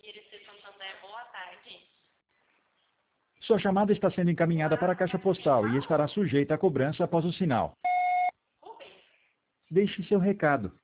IRC Santander, boa tarde. Sua chamada está sendo encaminhada para a caixa postal e estará sujeita a cobrança após o sinal. Rubens, Deixe seu recado.